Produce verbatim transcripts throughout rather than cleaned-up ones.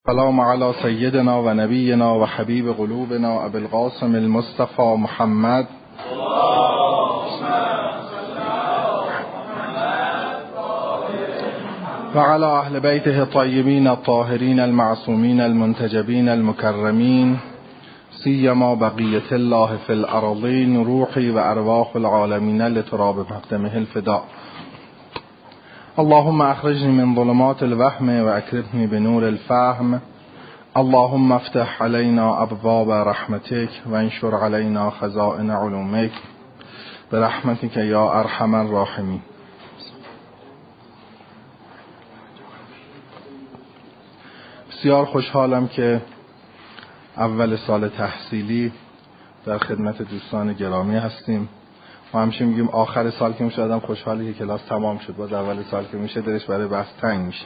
سلام علی سیدنا و نبینا و حبیب قلوبنا ابی القاسم المصطفى محمد و علی اهل بیته الطیبین الطاهرین المعصومین المنتجبین المکرمین سیما بقیة الله فی الارضین روحی و ارواح العالمین لتراب مقدمه الفداء. اللهم اخرجني من ظلمات الوهم و اکرمني بنور الفهم. اللهم افتح علينا ابواب رحمتك و انشر علينا خزائن علومك برحمتك یا ارحم الراحمین. بسیار خوشحالم که اول سال تحصیلی در خدمت دوستان گرامی هستیم. ما همیشه میگیم آخر سال که میشه آدم خوشحالی که کلاس تمام شد، باز اول سال که میشه دلش برای بحث تنگ میشه.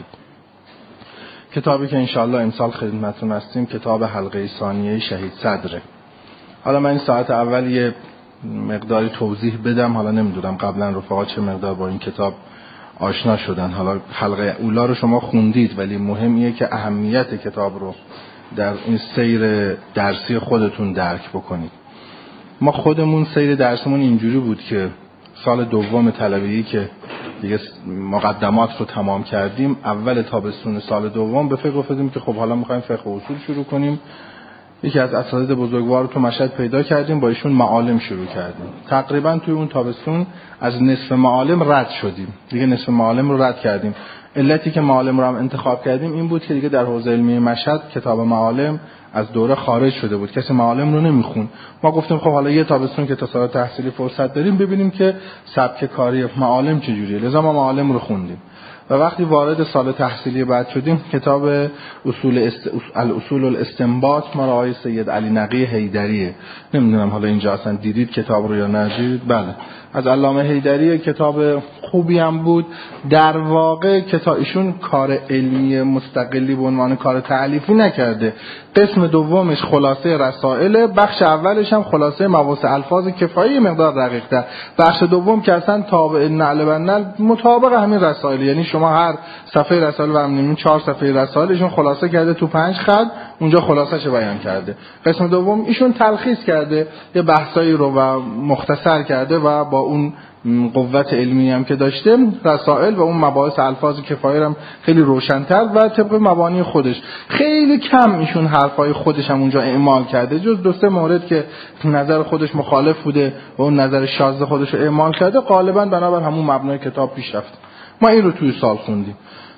کتابی که انشالله امسال خدمتتون هستیم کتاب حلقه ثانیه شهید صدره. حالا من این ساعت اول یه مقداری توضیح بدم، حالا نمیدونم قبلا رفقا چه مقدار با این کتاب آشنا شدن. حالا حلقه اولا رو شما خوندید، ولی مهمیه که اهمیت کتاب رو در این سیر درسی خودتون درک بکنید. ما خودمون سیر درسمون اینجوری بود که سال دوم طلبه‌ای که دیگه مقدمات رو تمام کردیم، اول تابستون سال دوم به فکر افتادیم که خب حالا می‌خوایم فقه و اصول شروع کنیم. یکی از اساتید بزرگوار رو تو مشهد پیدا کردیم، با ایشون معالم شروع کردیم. تقریبا توی اون تابستون از نصف معالم رد شدیم، دیگه نصف معالم رو رد کردیم. علتی که معالم رو هم انتخاب کردیم این بود که دیگه در حوزه علمی مشهد کتاب معالم از دوره خارج شده بود، کسی معالم رو نمیخون. ما گفتیم خب حالا یه تابستون که تا سال تحصیلی فرصت داریم ببینیم که سبک کاری معالم چجوریه، لذا ما معالم رو خوندیم. و وقتی وارد سال تحصیلی بعد شدیم کتاب اصول است... الاصول الاستنباط ما آقای سید علی نقی حیدریه. نمیدونم حالا اینجا اصلا دیدید کتاب رو یا ندیدید؟ بله، از علامه حیدری. کتاب خوبی هم بود. در واقع کتاب ایشون کار علمی مستقلی به عنوان کار تألیفی نکرده. قسم دومش خلاصه رسائل، بخش اولش هم خلاصه مباحث الفاظ کفایی مقدار دقیق تر، بخش دوم که اصلا تابع نعل و نعل مطابق همین رسائل، یعنی شما هر صفحه رسائل برمی‌دارید چهار صفحه رسائلشون خلاصه کرده تو پنج خط، اونجا خلاصه‌اش بیان کرده. قسم دوم ایشون تلخیص کرده، یه بحثایی رو و مختصر کرده و با اون قوت علمی هم که داشته رسائل و اون مباحث الفاظ کفایه هم خیلی روشن‌تر و طبق مبانی خودش. خیلی کم ایشون حرفای خودش هم اونجا اعمال کرده، جز دو سه مورد که نظر خودش مخالف بوده و اون نظر شاذ خودش رو اعمال کرده. غالبا بنابر همون مبنای کتاب پیش رفت. ما این رو توی سال خوندیم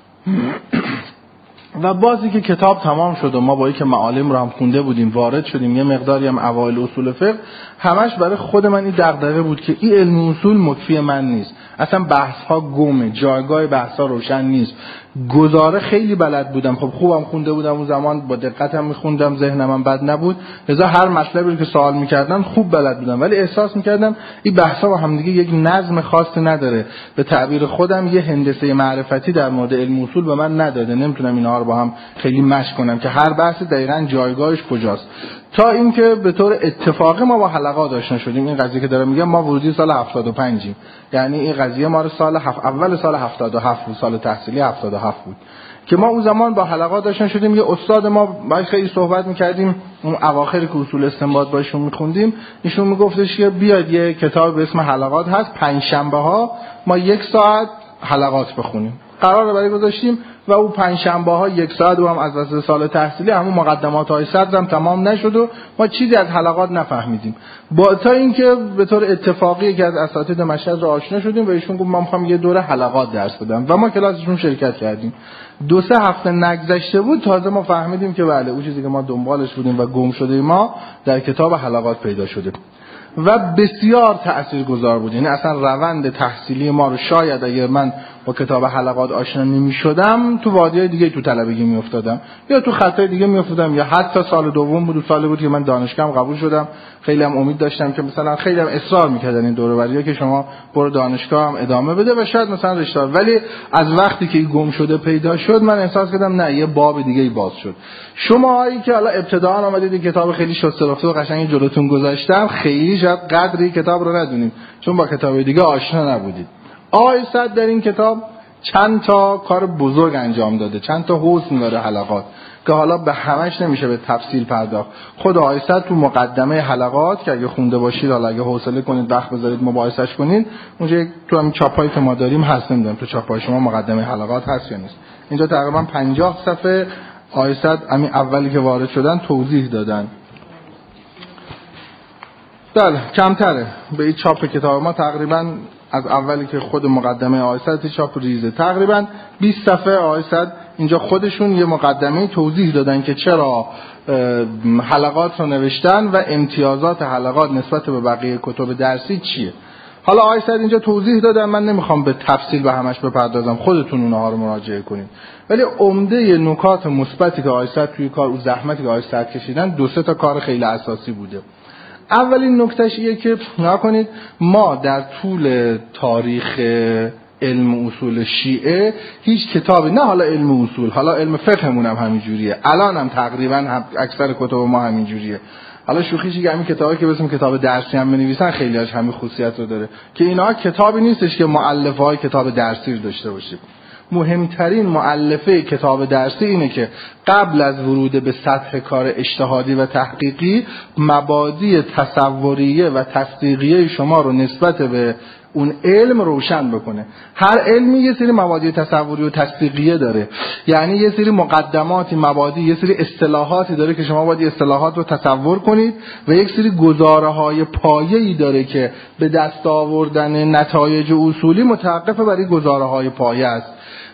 و بازی که کتاب تمام شد و ما با اینکه معالم رو هم خونده بودیم وارد شدیم یه مقداری هم اوایل اصول فقه، همش برای خود من این دغدغه بود که این علم اصول مکفی من نیست، اصلا بحث ها گمه، جایگاه بحث ها روشن نیست. گزاره خیلی بلد بودم، خب خوبم خونده بودم اون زمان، با دقت هم میخوندم، ذهنم هم بد نبود، لذا هر مطلبی که سوال میکردم خوب بلد بودم، ولی احساس میکردم این بحثا با هم دیگه یک نظم خاصی نداره. به تعبیر خودم یه هندسه معرفتی در مورد علم اصول به من نداده، نمیتونم اینها رو با هم خیلی مشق کنم که هر بحث دقیقاً جایگاهش کجاست. تا اینکه به طور اتفاقی ما با حلقات آشنا شدیم. این قضیه که دارم میگم ما ورودی سال هفتاد و پنج، یعنی این قضیه ما رو سال هفت اول سال هفتاد و هفت بود، سال تحصیلی هفتاد و هفت بود که ما اون زمان با حلقات آشنا شدیم. یه استاد ما باهاش خیلی صحبت می‌کردیم، اون اواخری که اصول استنباط باشون می‌خوندیم، ایشون میگفتش که بیاد یه کتاب به اسم حلقات هست، پنج شنبه‌ها ما یک ساعت حلقات بخونیم. قرار برای گذاشتیم و اون پنج شنبه ها یک ساعت و هم از واسه سال تحصیلی همون مقدمات های صدر هم تمام نشد و ما چیزی از حلقات نفهمیدیم. با تا اینکه به طور اتفاقی که از اساتید مشهد رو آشنا شدیم و ایشون گفت من می‌خوام یه دوره حلقات درس بدم و ما کلاسشون شرکت کردیم. دو سه هفته نگذشته بود تازه ما فهمیدیم که بله اون چیزی که ما دنبالش بودیم و گم شده ما در کتاب حلقات پیدا شده و بسیار تأثیرگذار بود. یعنی اصلا روند تحصیلی ما رو شاید اگر من با کتاب حلقات آشنا نمی شدم تو وادی‌های دیگه تو طلبگی می افتادم یا تو خطای دیگه می افتادم، یا حتی سال دوم بود و سال بود که من دانشگاهم قبول شدم. خیلی هم امید داشتم که مثلا خیلی هم اصرار می‌کردن این دوره‌وری‌ها که شما برو دانشگاه هم ادامه بده و شاید مثلا رشته، ولی از وقتی که گم شده پیدا شد من احساس کردم نه یه باب دیگه باز شد. شماهایی که حالا ابتداء آمدید این کتاب خیلی شسته رفته و قشنگ جلوتون گذاشتم، خیلی شاید قدری کتاب رو ندونید چون با کتاب دیگه آشنا نبودید. آقای صد در این کتاب چند تا کار بزرگ انجام داده، چند تا حسن داره حلقات که حالا به همش نمیشه به تفصیل پرداخت. خود آقای سعد تو مقدمه حلقات که اگه خونده باشید، حالا اگه حوصله کنید وقت بذارید مباحثش کنید، اونجا تو همین چاپایی که ما داریم هست، نمیدونم تو چاپای شما مقدمه حلقات هست یا نیست. اینجا تقریبا پنجاه صفحه آقای سعد همین اولی که وارد شدن توضیح دادن. بله کمتره به این چاپ کتاب ما، تقریبا از اولی که خود مقدمه آقای سعد چاپ ریزه، تقریبا بیست صفحه آقای سعد اینجا خودشون یه مقدمه توضیح دادن که چرا حلقات رو نوشتن و امتیازات حلقات نسبت به بقیه کتب درسی چیه. حالا آقای سعد اینجا توضیح دادن، من نمیخوام به تفصیل به همش بپردازم، خودتون اونها رو مراجعه کنید. ولی عمده نکات مثبتی که آقای سعد توی کار، او زحمتی که آقای سعد کشیدن، دو سه تا کار خیلی اساسی بوده. اولین نکتهش اینه که نکنید ما در طول تاریخ علم اصول شیعه هیچ کتابی، نه حالا علم اصول، حالا علم فقهمون هم همین جوریه، الان هم تقریبا هم اکثر کتب ما همین جوریه. حالا شوخیش که همین کتابی که بسیم کتاب درسی هم بنویسن خیلی هاش همین خصوصیت رو داره که اینا کتابی نیستش که مؤلفه های کتاب درسی رو داشته باشه. مهمترین مؤلفه کتاب درسی اینه که قبل از ورود به سطح کار اجتهادی و تحقیقی مبادی تصوریه و تصدیقیه شما رو نسبت به اون علم روشن بکنه. هر علمی یه سری مبادی تصوری و تصدیقیه داره، یعنی یه سری مقدماتی، مبادی، یه سری اصطلاحاتی داره که شما باید اصطلاحات رو تصور کنید و یک سری گزاره‌های پایه‌ای داره که به دست آوردن نتایج اصولی متوقف بر این گزاره‌های پایه است.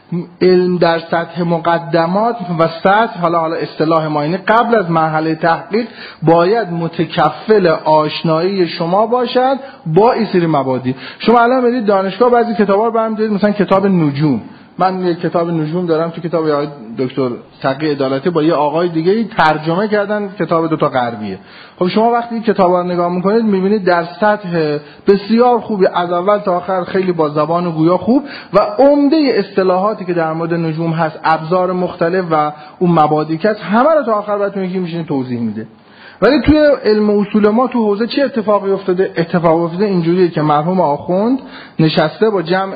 علم در سطح مقدمات و سطح، حالا حالا اصطلاح ما اینه، قبل از مرحله تحقیق باید متکفل آشنایی شما باشد با این سری مبادی. شما الان برید دانشگاه بعضی کتابا رو برام دارید، مثلا کتاب نجوم، من یک کتاب نجوم دارم، تو کتاب آقای دکتر تقی عدالتی با یه آقای دیگه ترجمه کردن، کتاب دوتا غربیه. خب شما وقتی این کتابا رو نگاه میکنید میبینید در سطح بسیار خوبی از اول تا آخر خیلی با زبان گویا خوب و عمده اصطلاحاتی که در مورد نجوم هست، ابزار مختلف و اون مبادی که هست، همه رو تا آخر براتون یکی میشینه توضیح میده. ولی توی علم اصول ما تو حوزه چه اتفاقی افتاده؟ اتفاق افتاده اینجوریه که مرحوم آخوند نشسته با جمع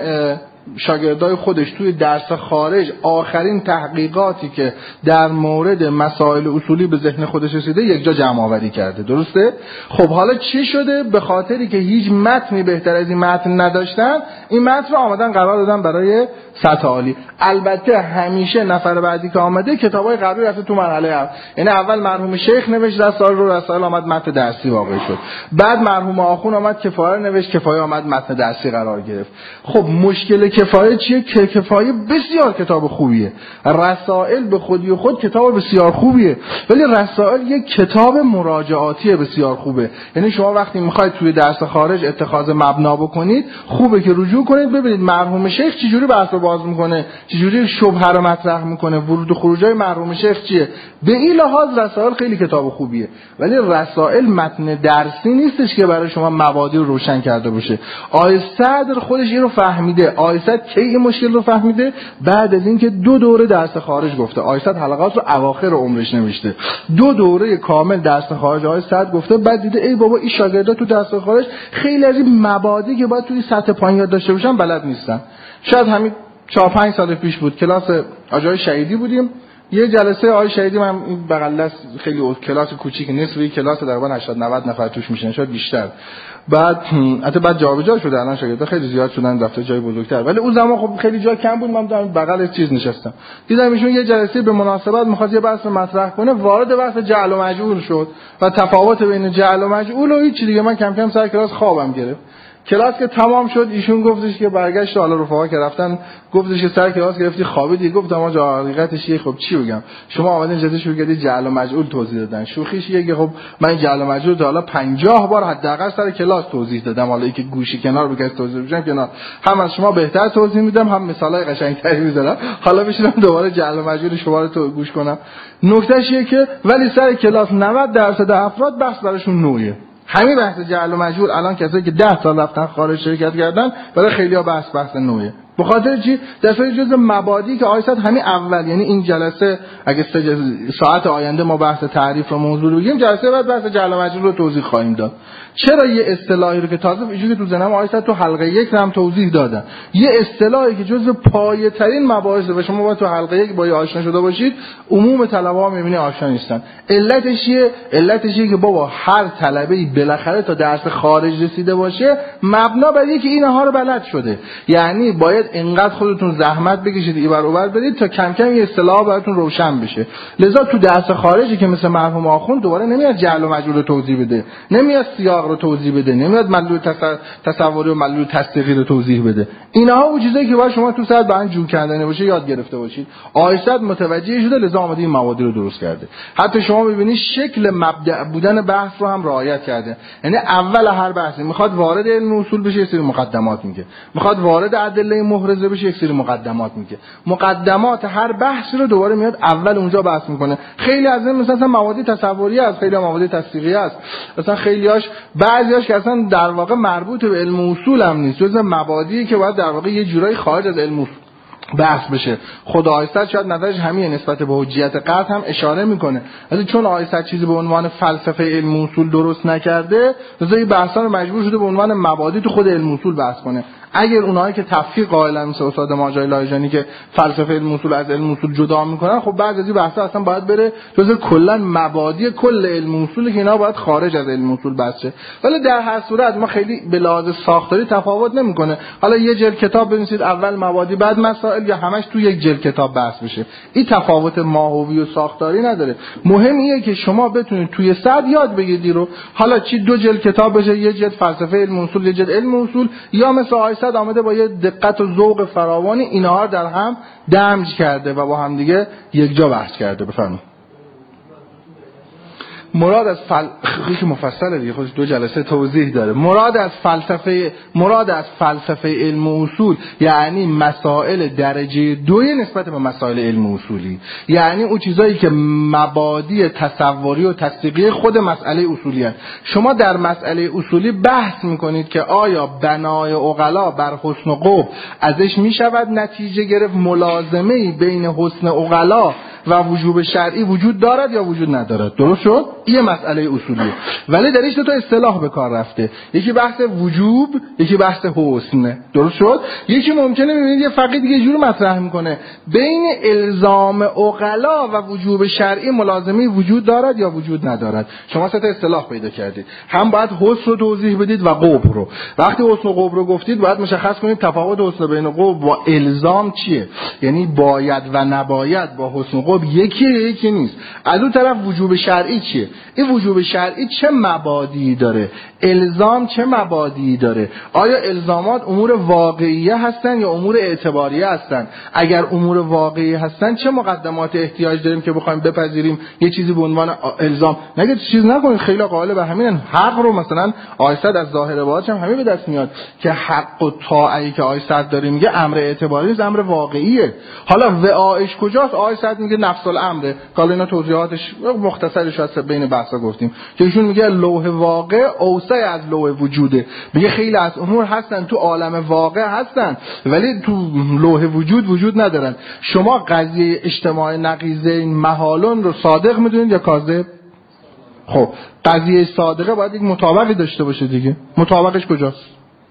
شاگردای خودش توی درس خارج آخرین تحقیقاتی که در مورد مسائل اصولی به ذهن خودش رسیده یک جا جمع آوری کرده. درسته؟ خب حالا چی شده؟ به خاطری که هیچ متنی بهتر از این متن نداشتن، این متن رو آمدن قرار دادن برای سطح عالی. البته همیشه نفر بعدی که آمده کتابای قبلی رفته تو مرحله اول، یعنی اول مرحوم شیخ نوشت رسائل رو، رسائل آمد متن درسی واقع شد، بعد مرحوم آخون آمد کفایه نوشت، کفایه آمد متن درسی قرار گرفت. خب مشکل کفایه چیه؟ که کفایه بسیار کتاب خوبیه، رسائل به خودی و خود کتاب بسیار خوبیه، ولی رسائل یک کتاب مراجعاتی بسیار خوبه. یعنی شما وقتی میخواید توی درس خارج اتخاذ مبنا بکنید، خوبه که رجوع کنید ببینید مرحوم شیخ چجوری بحث رو باز میکنه، چجوری شبهه رو مطرح میکنه، ورود و خروجای مرحوم شیخ چیه. به این لحاظ رسائل خیلی کتاب خوبیه، ولی رسائل متن درسی نیستش که برای شما مبادی رو روشن کرده باشه. آقای صدر خودش اینو فهمیده. آقای صدر این مشکل رو فهمیده بعد از اینکه دو دوره درس خارج گفته. آقای سعد حلقات رو اواخر عمرش نوشته، دو دوره کامل درس خارج آقای سعد گفته، بعد دیده ای بابا این شاگردا تو درس خارج خیلی از این مبادی که باید توی سطح پایین یاد داشته باشن بلد نیستن. شاید همین چهار پنج سال پیش بود، کلاس آقای شهیدی بودیم، یه جلسه آقای شهیدی، من این بغل دست خیلی کلاس کوچیک نیست، روی کلاس تقریبا هشتاد نود نفر توش میشن، شاید بیشتر. بعد البته بعد جابجا شده، الان شاگردا خیلی زیاد شدن رفته جای بزرگتر، ولی اون زمان خب خیلی جا کم بود، من در بغل چیز نشستم، دیدم ایشون یه جلسه به مناسبت می‌خواد یه بحث مطرح کنه، وارد بحث جعل و مجعول شد و تفاوت بین جعل و مجعول و هیچ دیگه. من کم کم سر کلاس خوابم گرفت. کلاس که تمام شد ایشون گفتش که برگشت، حالا رفقا که رفتن گفتش که سر کلاس گرفتی خوابیدی. گفتم آقا حقیقتش یه خب چی بگم، شما اومدین جلسه شروع کردید جعل و مجعول توضیح دادن. شوخیش یه که خب من جعل و مجعول تا حالا پنجاه بار حداقل سر کلاس توضیح دادم، حالا اینکه گوشی کنار بکش توضیح بدم کنار، هم از شما بهتر توضیح میدم هم مثالای قشنگتری میذارم، حالا بشینم دوباره جعل و مجعول شما رو تو گوش کنم. نکتهش اینه که ولی سر کلاس نود درصد افراد بحث براشون نوعه. همین بحث جعل و مجعول الان کسایی که ده سال رفتن خارج شرکت کردن برای خیلی‌ها بحث بحث نوعه. به خاطر چی؟ دفعه جزء مبادی که آیسد همین اول، یعنی این جلسه اگه ساعت آینده ما بحث تعریف و موضوع رو بگیم، جلسه بعد بحث جعل و مجرور رو توضیح خواهیم داد. چرا یه اصطلاحی رو که تازه اینجوری که تو ذهنم آیسد تو حلقه یک هم توضیح دادم، یه اصطلاحی که جزء پایه‌ترین مباحث و شما باید تو حلقه یک با آشنا شده باشید، عموم طلبه‌ها می‌بینی آشنا نیستن. علتش چیه؟ علتش اینه که بابا هر طلبه‌ای بالاخره تا درس خارج رسیده باشه مبنا بر اینکه اینها رو بلد شده، یعنی باید اینقدر خودتون زحمت بکشید اینور اونور برید تا کم کم این اصطلاح براتون روشن بشه. لذا تو درس خارجی که مثل مرحوم آخوند دوباره نمیاد جعل و مجرور رو توضیح بده، نمیاد سیاق رو توضیح بده، نمیاد مدلول تصوری و مدلول تصدیقی رو توضیح بده. اینها اون چیزایی که باید شما تو ساعت با جو کردن باشه یاد گرفته باشید. آیسد متوجه شده، لذا اومده این مواد رو درست کرده. حتی شما ببینید شکل مبدأ بودن بحث رو هم رعایت کرده، یعنی اول هر بحثی میخواد وارد علم اصول بشه یک سری مقدمات میگه، میخواد وارد ادله محرزه بشه یک سری مقدمات میگه. مقدمات هر بحثی رو دوباره میاد اول اونجا بحث میکنه. خیلی از این مثلا مواد تصوری است، خیلی مواد تصدیقی است، مثلا خیلیاش بعضیاش که اصلا در واقع مربوط به علم اصول هم نیست، جزء مبادی که باید در واقع یه جورایی خارج از علم اصول بحث بشه. خود آیسد شاید نظرش همین نسبت به حجیت قطع هم اشاره میکنه، ولی چون آیسد چیزی به عنوان فلسفه علم اصول درست نکرده، لذا این بحثا رو مجبور شده به عنوان مبادی تو خود علم اصول بحث کنه. اگر اونایی که تفکیک قائلن مثل استاد ماجرای لاهیجانی که فلسفه علم اصول از علم اصول جدا میکنن، خب بعضی از این بحثا اصلا باید بره جزء کلا مبادی کل علم اصول که اینا باید خارج از علم اصول بحث شه. ولی در هر صورت ما خیلی به لحاظ ساختاری تفاوت نمیکنه. حالا یه جلد کتاب بنویسید اول مبادی بعد مسائل، یا همش تو یک جلد کتاب بحث بشه، این تفاوت ماهوی و ساختاری نداره. مهم اینه که شما بتونید توی صد یاد بگیری رو، حالا چی دو جلد کتاب بشه، یه جلد فلسفه علم اصول، یه جلد علم اصول، یا مثل آیسد آمده با یه دقت و ذوق فراوانی اینها در هم دمج کرده و با هم دیگه یک جا بحث کرده. بفرمایید. مراد از فل... خیلی مفصله دیگه، خودش دو جلسه توضیح داره. مراد از فلسفه مراد از فلسفه علم و اصول یعنی مسائل درجه دوی نسبت به مسائل علم و اصولی، یعنی اون چیزایی که مبادی تصوری و تصدیقی خود مسئله اصولی هست. شما در مسئله اصولی بحث میکنید که آیا بنای عقلا بر حسن و قبح ازش میشود نتیجه گرفت ملازمه‌ای بین حسن عقلا و وجوب شرعی وجود دارد یا وجود ندارد. درست شد؟ این مسئله اصولیه، ولی درش دو تا اصطلاح به کار رفته، یکی بحث وجوب، یکی بحث حسن. درست شد؟ یکی ممکنه ببینید یه فقید دیگه جور مطرح میکنه بین الزام عقلا و وجوب شرعی ملازمه وجود دارد یا وجود ندارد. شما سه تا اصطلاح پیدا کردید، هم باید حسن رو توضیح بدید و قبح رو. وقتی حسن و قبح رو گفتید باید مشخص کنید تفاوت حسن بین قبح و الزام چیه، یعنی باید و نباید با حسن و قبح یکی یکی نیست. از اون طرف وجوب شرعی چیه؟ این وجوب شرعی چه مبادی داره؟ الزام چه مبادی داره؟ آیا الزامات امور واقعیه هستن یا امور اعتباریه هستن؟ اگر امور واقعی هستن چه مقدمات احتیاج داریم که بخوایم بپذیریم یه چیزی به عنوان الزام؟ نگید چیز نکنید، خیلی قائل به همینن. حق رو مثلا آیسد از ظاهر باهاش هم همین به دست میاد که حق و طاعتی که آیسد داره میگه امر اعتباری نیست، امر واقعیه. حالا وعایش کجاست؟ آیسد میگه نفس الامره. حالا اینا توضیحاتش مختصرش هست بین بحثا گفتیم که ایشون میگه لوح واقع اوسع از لوح وجوده. میگه خیلی از امور هستن تو عالم واقع هستن ولی تو لوح وجود وجود ندارن. شما قضیه اجتماع نقیضین محالون رو صادق میدونید یا کاذب؟ خب قضیه صادقه باید یک مطابقی داشته باشه دیگه. مطابقش کجاست؟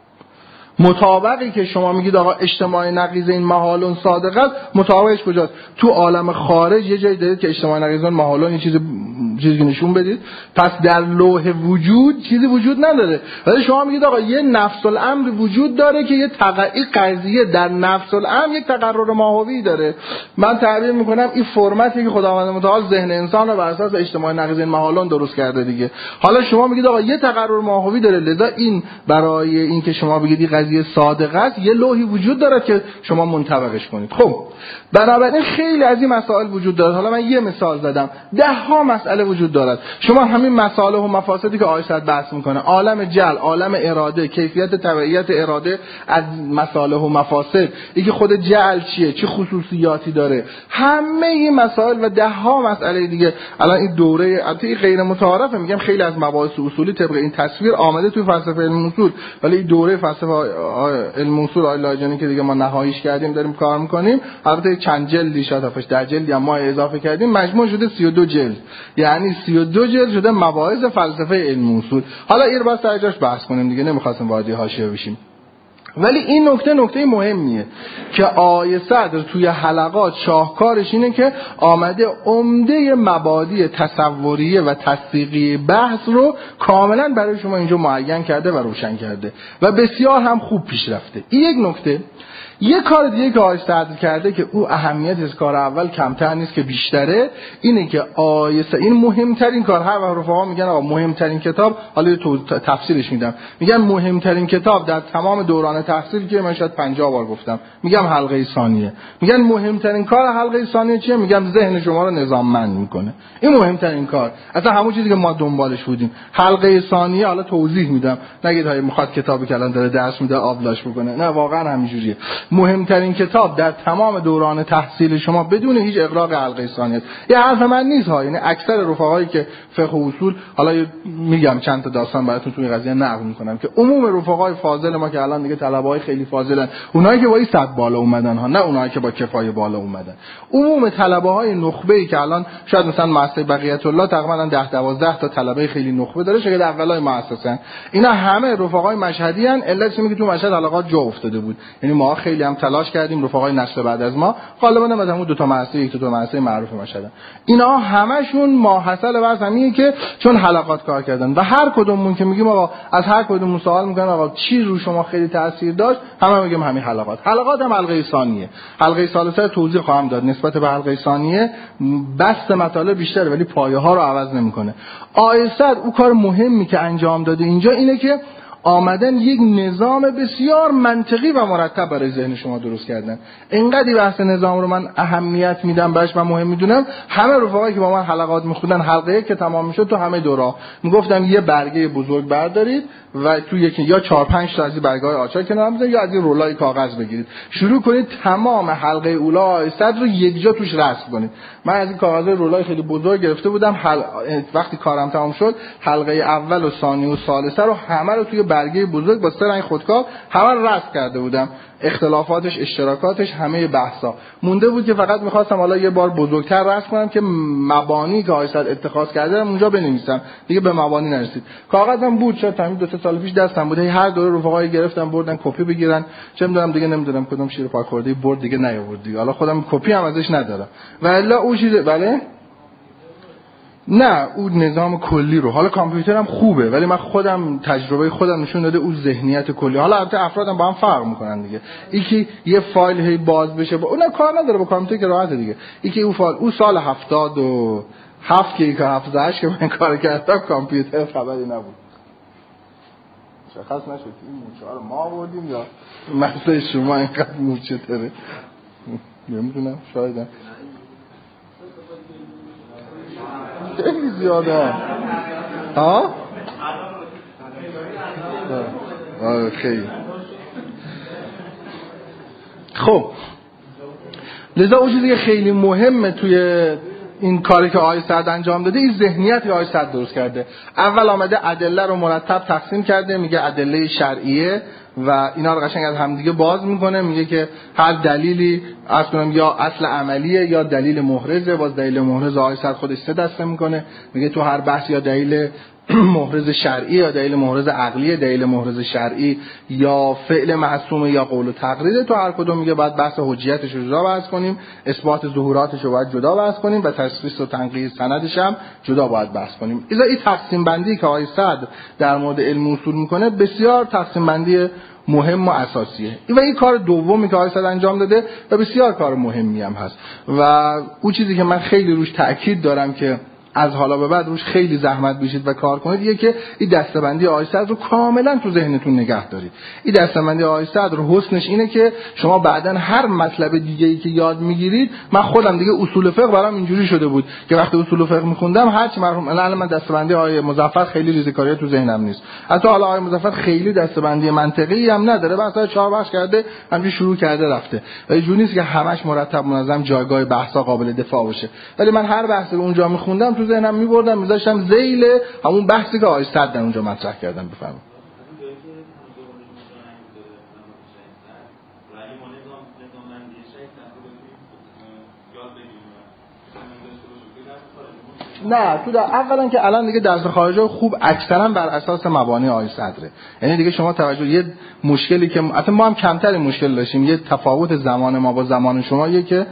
مطابقی که شما میگید آقا اجتماع نقیضین محالون صادق است، مطابقش کجاست؟ تو عالم خارج یه جایی دارید که اجتماع نقیضین محالون یه چیز چیزی نشون بدید، پس در لوح وجود چیزی وجود نداره. ولی شما میگید آقا یه نفس الامر وجود داره که یه تقعی قضیه در نفس الامر یک تقرر ماهوی داره. من تعبیر میکنم این فرمتی که خداوند متعال ذهن انسان رو بر اساس اجتماع نقیضین محالون درست کرده دیگه. حالا شما میگید آقا یه تقرر ماهوی داره، لذا این برای این که شما بگید قضیه صادق است یه لوحی وجود داره که شما منطبقش کنید. خب بنابراین خیلی از این مسائل وجود داره. حالا من یه مثال زدم، ده ها مسئله گسترده وجود دارد. شما همین مصالح و مفاسدی که آیه صد بحث میکنه، عالم جل، عالم اراده، کیفیت تبعیت اراده از مصالح و مفاسد، اینکه خود جل چیه، چه خصوصیاتی داره، همه این مسائل و ده ها مسئله دیگه. الان این دوره البته غیر متعارفه، میگم خیلی از مباحث اصولی طبق این تصویر آمده توی فلسفه علم اصول، ولی این دوره فلسفه علم اصول آقای لاجانی که دیگه ما نهاییش کردیم داریم کار میکنیم، البته چند جلدی شاید هفتش ده جلدی هم ما اضافه کردیم، مجموع شده سی و دو جلد، یعنی سی و دو جلد شده مباحث فلسفه علم اصول. حالا این رو باز سر جاش بحث کنیم دیگه، نمیخواستم وارد حاشیه بشیم. ولی این نکته نکته مهمیه که آیه صدر توی حلقات شاهکارش اینه که آمده عمده مبادی تصوریه و تصدیقی بحث رو کاملا برای شما اینجا معین کرده و روشن کرده و بسیار هم خوب پیش رفته. این یک نکته. یه کار دیگه که آیه صدر کرده که او اهمیت از کار اول کمتر نیست که بیشتره، اینه که آیه صدر این مهمترین کار، هر وقت رفقا میگن آقا مهمترین کتاب، حالا تو تفسیرش میدم، میگن مهمترین کتاب در تمام دوران تحصیل که من شاید پنجاه بار گفتم، میگم حلقه ثانیه. میگن مهمترین کار حلقه ثانیه چیه؟ میگم ذهن شما رو نظاممند میکنه. این مهمترین کار، اصلا همون چیزی که ما دنبالش بودیم. حلقه ثانیه حالا توضیح میدم، نگید های میخواد کتابی که الان داره درس میده آبلاش بکنه، نه واقعا همینجوریه. مهمترین کتاب در تمام دوران تحصیل شما بدون هیچ اغراق حلقه ثانیه. یه حرف من نیست ها، یعنی اکثر رفقایی که فقه و اصول، حالا میگم چند تا داستان براتون توی قضیه نقل میکنم که عموم رفقای فاضل ما که الان دیگه طلبه‌های خیلی فاضلن، اونایی که با این صد بالا اومدن ها، نه اونایی که با کفایه بالا اومدن، عموم طلبه‌های نخبه‌ای که الان شاید مثلا مؤسسه بقیت الله تقریبا ده دوازده تا طلبه خیلی نخبه داره، شاید اولای مؤسسه‌ن، اینا همه رفقای مشهدی ان. علتش اینه که تو مشهد حلقات جا افتاده بود، یعنی ما خیلی هم تلاش کردیم، رفقای نسل بعد از ما غالبا هم از همون دو تا مؤسسه یک تا مؤسسه معروف مشهدن، اینا همشون ماحصل واسه همینه که چون حلقات کار کردن و هر کدوممون که میگیم آقا از هر کدوم سوال میکنن آقا چی رو شما خیلی تاثیر داشت، همه میگیم همین حلقات. حلقات هم حلقه ثانیه، حلقه ثالثه توضیح خواهم داد نسبت به حلقه ثانیه، بست مطالب بیشتره ولی پایه ها رو عوض نمیکنه. آیه صدر اون کار مهمی که انجام داده اینجا اینه که آمدن یک نظام بسیار منطقی و مرتب برای ذهن شما درست کردن. اینقدر بحث نظام رو من اهمیت میدم بهش و مهم میدونم. همه رفقایی که با من حلقات میخوندن، حلقه که تمام میشد تو همه دورا میگفتم یه برگه بزرگ بردارید و تو یکی یا چهار پنج تا از این برگه‌های آچار کنار بزنید یا از این رولای کاغذ بگیرید، شروع کنید تمام حلقه اولا صد رو یک جا توش رسم کنید. من از این کاغذ رولای خیلی بزرگ گرفته بودم، حل... وقتی کارم تمام شد حلقه اول و ثانی و ثالثه رو همه رو توی برگه بزرگ با سه رنگ خودکار همه رو رسم کرده بودم، اختلافاتش، اشتراکاتش، همه بحثا. مونده بود که فقط می‌خواستم حالا یه بار بزرگتر رسم کنم که مبانی که آیه صدر اتخاذ کرده اونجا بنویسم، دیگه به مبانی نرسید. کاغذم بود، شاید همین دو سه سال پیش دستم بود، هر دوره رفقای گرفتم بردن کپی بگیرن، چه می‌دونم دیگه نمی‌دونم کدوم شیر پاک خورده برد دیگه نیاورد دیگه. حالا خودم کپی هم ازش ندارم. والا اون چیز بله نه اون نظام کلی رو، حالا کامپیوتر هم خوبه ولی من خودم تجربه خودم نشون داده اون ذهنیت کلی. حالا البته افرادم با هم فرق میکنن دیگه، یکی یه فایل هی باز بشه با اون کار نداره، با کامپیوتر که راحته دیگه. یکی اون فایل اون سال هفتاد و هفت که یک هفتاد و هشت که من کار کردم کامپیوتر خبری نبود. شخص نشد این موچه رو ما آوردیم یا مثل شما اینقدر موچه تره نمیدونم، شایدم خیلی زیاده ها آه خیلی خب. لذا اون چیزی که خیلی مهمه توی این کاری که آیه صدر انجام داده، این ذهنیت که آیه صدر درست کرده. اول آمده ادله رو مرتب تقسیم کرده، میگه ادله شرعیه و اینا رو قشنگ از همدیگه باز میکنه، میگه که هر دلیلی اصلا یا اصل عملیه یا دلیل محرزه. باز دلیل محرز آیه صدر خودش سه دسته میکنه، میگه تو هر بحث یا دلیل محرز شرعی یا دلیل محرز عقلی، دلیل محرز شرعی یا فعل معصوم یا قول و تقریر. تو هر کدوم میگه بعد بحث حجیتش رو جدا بحث کنیم، اثبات ظهوراتش رو باید جدا بحث کنیم و تشخیص و تنقیح سندش هم جدا باید بحث کنیم. اذا این تقسیم بندی که آیه صدر در مورد علم اصول میکنه بسیار تقسیم بندی مهم و اساسیه و این کار دومی که آیه صدر انجام داده و بسیار کار مهمی هم هست و اون چیزی که من خیلی روش تأکید دارم که از حالا به بعد روش خیلی زحمت بکشید و کار کنید، یه که این دسته‌بندی آقای صدر رو کاملا تو ذهنتون نگه دارید. این دسته‌بندی آقای صدر حسنش اینه که شما بعداً هر مطلب دیگه‌ای که یاد میگیرید، من خودم دیگه اصول فقه برام اینجوری شده بود که وقتی اصول فقه میخوندم هر چی مرحوم الان من دسته‌بندی آقای مظفر خیلی ریزکاری تو ذهنم نیست. حتی حالا آقای مظفر خیلی دسته‌بندی منطقی هم نداره، مثلا چهار بخش کرده همین شروع کرده رفته. ولی جوری نیست که همش مرتب منظم جایگاه بحثا قابل دفاع باشه. ولی من هر بحثی رو اونجا میخوندم تو ذهنم میبردم میذاشتم ذیل همون بحثی که آقای صدر اونجا مطرح کردم بفهمم. نه تو در اولا که الان دیگه درس خارجه خوب اکثرا بر اساس مبانی آقای صدره، یعنی دیگه شما توجه یه مشکلی که اصلا ما هم کمتر مشکل داشتیم، یه تفاوت زمان ما با زمان شما یه که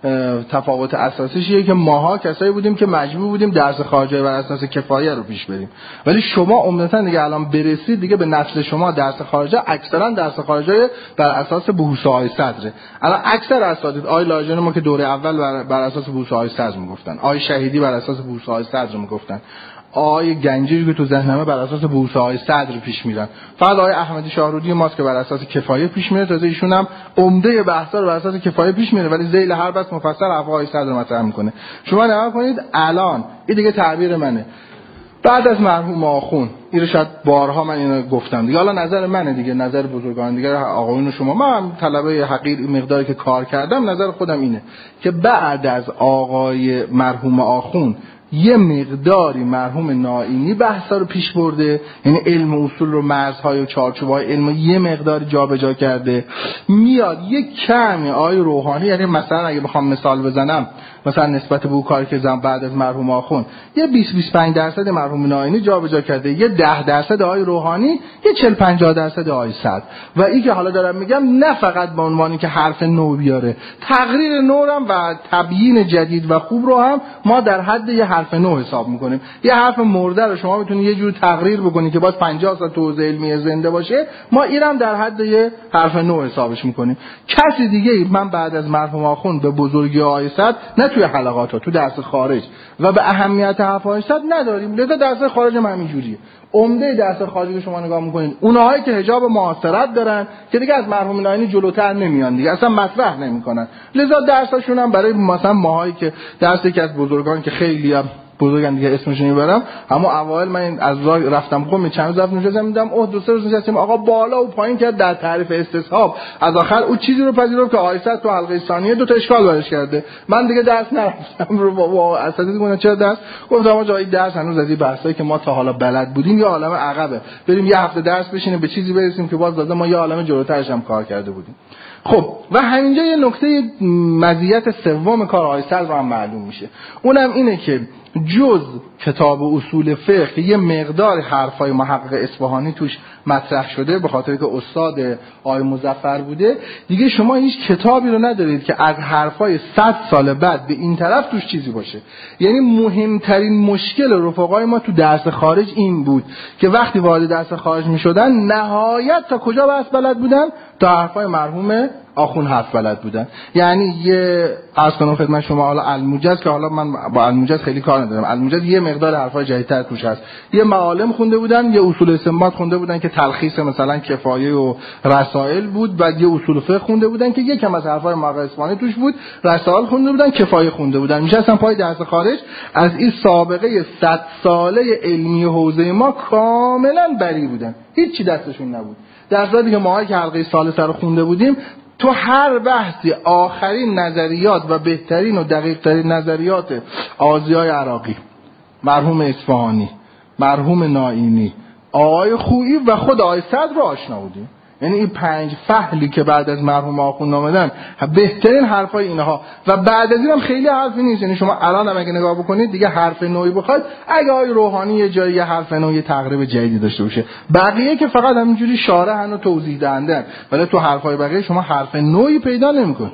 تفاوت اساسیش یه که ماها کسایی بودیم که مجبور بودیم درس خارجه بر اساس کفایه رو پیش بریم، ولی شما عمدتاً دیگه الان برسید دیگه به نسل شما درس خارجه اکثرا درس خارجه بر اساس بحوث آقای صدره. الان اکثر اساتید آقای لاجانی ما که دوره اول بر, بر اساس بحوث آقای صدر میگفتن، آقای شهیدی بر اساس بحوث آقای صدر میگفتن، آقای گنجی که تو ذهنمه بر اساس بحوث آقای صدر پیش میرن، فقط آقای احمدی شاهرودی ماست که بر اساس کفایه پیش میره، تازه ایشون هم عمده بحثا رو بر اساس کفایه پیش میره ولی ذیل هر بحث مفصل آقای صدر مطرح میکنه. شما نگاه کنید الان این دیگه تعبیر منه، بعد از مرحوم آخون این شاید بارها من اینو گفتم دیگه، حالا نظر منه دیگه، نظر بزرگان دیگه آقایون شما، من طلبه حقیر مقداری که کار کردم نظر خودم اینه که بعد از آقای مرحوم آخون یه مقداری مرحوم نائینی بحثا رو پیش برده، یعنی علم و اصول رو مرزهای و چارچوب‌های علم یه مقداری جابجا کرده، میاد یه کمی آقای روحانی، یعنی مثلا اگه بخوام مثال بزنم مثلا نسبت به اون کاری که زم بعد از مرحوم آخون یه بیست بیست و پنج درصد مرحوم نائینی جابجا کرده، یه ده درصد آقای روحانی، یه چهل پنجاه درصد آقای صدر. و این که حالا دارم میگم نه فقط به عنوانی که حرف نو بیاره، تقریر نو و تبیین جدید و خوب رو هم ما در حد یه حرف نو حساب میکنیم. یه حرف مرده رو شما میتونید یه جور تقریر بکنید که باز پنجاه سال توضیح علمی زنده باشه، ما اینم در حد یه حرف نو حسابش میکنیم. کسی دیگه من بعد از مرحوم آخوند به بزرگی آقای صدر نه توی حلقات ها، تو درس خارج و به اهمیت حرفای صدر نداریم، لذا درس خارج هم همینجوریه. عمده درس خارجی که شما نگاه میکنید اونهایی که حجاب معاصرت دارن که دیگه از مرحوم نائینی جلوتر نمیان دیگه، اصلا مطرح نمیکنن، لذا درساشون هم برای مثلا ماهایی که درس یکی از بزرگان که خیلی هم بزرگان دیگه اسمش نمیبرم، اما اوایل من از راه رفتم قم چند روز نشستم دیدم اوه دو سه روز نشستیم آقا بالا و پایین کرد در تعریف استصحاب، از آخر اون چیزی رو پذیرفت که آقای صدر تو حلقه ثانیه دو تا اشکال برش کرده. من دیگه درس نرفتم رو با اساتید گفتن چرا درس؟ گفتم آقا جای درس هنوز از این بحثایی که ما تا حالا بلد بودیم یه عالمه عقبه، بریم یه هفته درس بشینیم به چیزی برسیم که باز داده ما یه عالمه جلوترش هم کار کرده بودیم. خب و همینجا یه نکته مزیت سوم کار آقای صدر رو هم معلوم میشه، اونم اینه که جز کتاب اصول فقه یه مقدار حرفای محقق اصفهانی توش مطرح شده به خاطر که استاد آقای مظفر بوده، دیگه شما هیچ کتابی رو ندارید که از حرفای صد سال بعد به این طرف توش چیزی باشه. یعنی مهمترین مشکل رفقای ما تو درس خارج این بود که وقتی وارد درس خارج می شدن نهایت تا کجا بحث بلد بودن؟ تا حرفای مرحوم آخون حرف بلد بودن. یعنی یه عرض کنم خدمت شما حالا الموجز که حالا من با الموجز خیلی کار ندارم، الموجز یه مقدار حرفای جدیدتر توش هست، یه معالم خونده بودن، یه اصول استنباط خونده بودن که تلخیص مثلا کفایه و رسائل بود، بعد یه اصول فقه خونده بودن که یکم از حرفای محقق اصفهانی توش بود، رسائل خونده بودن، کفایه خونده بودن. میشستن پای درس خارج از این سابقه صد ساله علمی حوزه ما کاملا بری بودن، هیچ چی دستشون نبود. در صورتی که ما که حلقه ثالثه رو خونده بودیم تو هر بحثی آخرین نظریات و بهترین و دقیق ترین نظریات آضیای عراقی، مرحوم اصفهانی، مرحوم نائینی، آقای خویی و خود آقای صدر رو آشنا بودیم. یعنی این پنج فحلی که بعد از مرحوم آخوند آمدن بهترین حرفای اینها و بعد از اینم خیلی حرفی نیست. یعنی شما الان هم اگه نگاه بکنید دیگه حرف نوعی بخواد، اگه آقای روحانی یه جایی حرف نوعی تقریب جدیدی داشته باشه، بقیه که فقط همینجوری شارحن و توضیح دهنده، ولی تو حرفای بقیه شما حرف نوعی پیدا نمی‌کنید.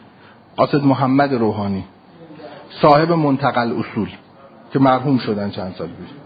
قاصد محمد روحانی صاحب منتقل اصول که مرحوم شدن چند سال پیش،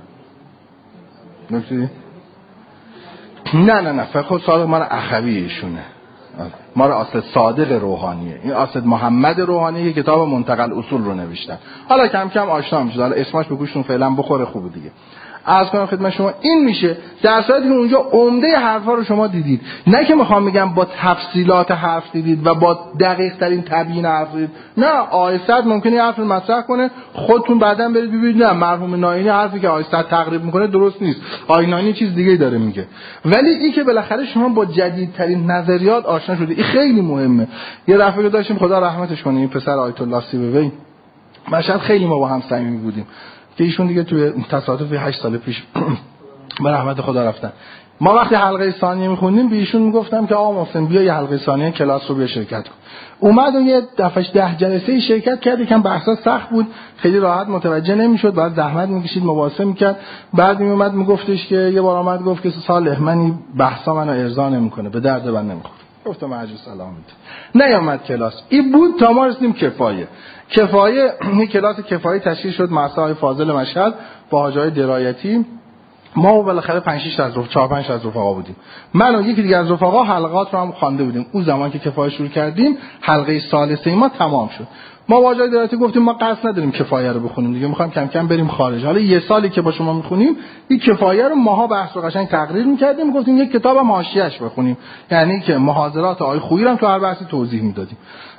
نکته نه نه نه فقه صادق من اخوی ایشونه، ما اسد صادق روحانیه. این اسد محمد روحانی که کتاب منتقل اصول رو نوشتن. حالا کم کم آشنا میشید. حالا اسمش به گوشتون فعلا بخوره خوبه دیگه. عرض کنم خدمت شما این میشه در صورتی که اونجا عمده حرفا رو شما دیدید، نه که میخوام بگم با تفصیلات حرف دیدید و با دقیق ترین تبیین حرف دیدید، نه آیسد ممکنه حرف مطرح کنه خودتون بعداً برید ببینید نه مرحوم ناینی حرفی که آیسد تقریب میکنه درست نیست، آینانی چیز دیگه داره میگه. ولی این که بالاخره شما با جدیدترین نظریات آشنا شدید این خیلی مهمه. یه دفعه داشتیم خدا رحمتش کنه این پسر آیت الله سیبوی، مشهد خیلی ما با هم صمیمی بودیم که ایشون دیگه توی تصادفی هشت سال پیش به رحمت خدا رفتن. ما وقتی حلقه ثانیه میخوندیم به ایشون میگفتم که آقا محسن بیا یه حلقه ثانیه کلاس رو بیا شرکت کن. اومد و یه دفعه ده جلسه شرکت کرد، یکم بحثا سخت بود، خیلی راحت متوجه نمیشد، بعد زحمت میکشید مباحثه میکرد. بعد میومد میگفتش که یه بار اومد گفت که صالح من این بحثا منو ارضا نمیکنه، به درد من نمیخوره. گفتم عجب سلامت. نیامد کلاس. این بود تا ما رسیدیم کفایه. کفایه این کلاس کفایه تشکیل شد مأساهای فاضل مشهد با حاجای درایتی. ما بالاخره پنج شش از رفقا چهار پنج از رفقا بودیم. من و یکی دیگه از رفقا حلقات رو هم خوانده بودیم. اون زمان که کفایه شروع کردیم حلقه ثالثه ما تمام شد. ما با حاجای درایتی گفتیم ما قصد نداریم کفایه رو بخونیم دیگه، می‌خوایم کم کم بریم خارج. حالا یه سالی که با شما می‌خونیم این کفایه رو ماها بحث رو قشنگ تقریر می‌کردیم، می‌گفتیم یک کتاب هم حاشیه‌اش بخونیم، یعنی که محاضرات آقای خویی رو هم تو هر بحثی توضیح میدادیم.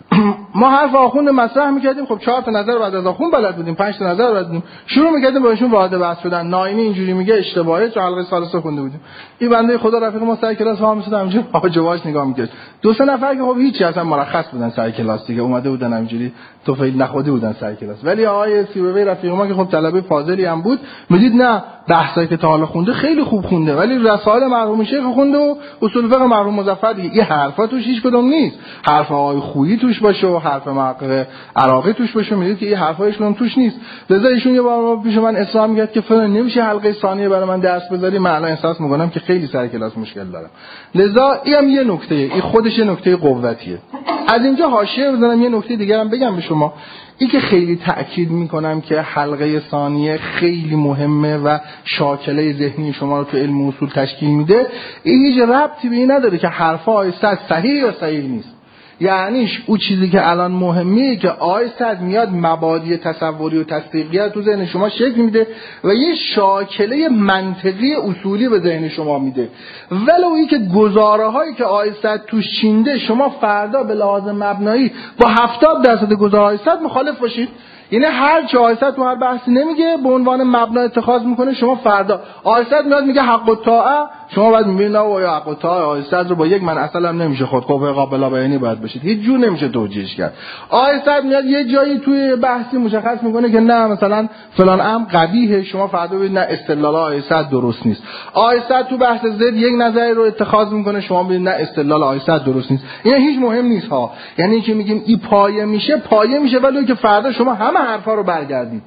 ما حرف آخوند مطرح می‌کردیم، خب چهار تا نظر بعد از آخوند بلد بودیم، پنج تا نظر بلد بودیم، شروع می‌کردیم باهاشون وارد بحث شدن. ناینی اینجوری میگه اشتباهه، تو حلقه ثالثه خونده بودیم. این بنده خدا رفیق ما سر کلاس ها می‌شد همینجوری آجواش نگاه می‌کرد. دو سه نفر که خب هیچی اصلا مرخص بودن سر کلاس دیگه، اومده بودن همینجوری توفیل نخوده بودن سر کلاس. ولی آقای سیبوی رفیق ما که خب طلبه فاضلی هم بود، میدید نه بحثایی که تا حالا خونده خیلی خوب خونده، ولی رسائل مرحوم شیخ خونده و اصول فقه مرحوم مظفر دیگه این حرفا توش هیچ کدوم نیست. حرف آقای خویی توش باشه و حرف محقق عراقی توش باشه، میدید که این حرفایش کدوم توش نیست. لذا ایشون یه بار پیش من اصرار میکرد که فلان نمیشه حلقه ثانیه برای من درس بذاری، من الان احساس میکنم که خیلی سر کلاس مشکل دارم. لذا اینم یه نکته، این خودش یه نکته قوتیه. از اینجا حاشیه بزنم یه نکته دیگه هم بگم به شما. این که خیلی تأکید میکنم که حلقه ثانیه خیلی مهمه و شاکله ذهنی شما رو تو علم اصول تشکیل میده، این هیچ ربطی به این نداره که حرفا آیسته صحیح یا صحیح نیست. یعنی اون چیزی که الان مهمه که آیسته میاد مبادی تصوری و تصدیقی تو ذهن شما شکل میده و یه شاکله منطقی اصولی به ذهن شما میده، ولو این که گزاره هایی که آیسته توش چینده شما فردا به لحاظ مبنایی با هفتاد درصد گزاره آیسته مخالف باشید. یعنی هر چه آیسد تو هر بحثی نمیگه به عنوان مبنا اتخاذ میکنه، شما فردا آیسد میاد میگه حق و طاعه، شما باید میبینید او یا حق و طاعه آیسد رو با یک من اصلا هم نمیشه خود قوه قابل بیانی باید باشید، هیچ جور نمیشه توجیهش کرد. آیسد میاد یه جایی توی بحثی مشخص میکنه که نه مثلا فلان امر قبیحه، شما فردا ببینید نه استدلال آیسد درست نیست. آیسد تو بحث زد یک نظری رو اتخاذ میکنه، شما ببینید نه استدلال آیسد درست نیست. این هیچ مهم نیست ها، یعنی که میگیم این پایه میشه پایه میشه، ولی که فردا شما همه حرفا رو برگردید.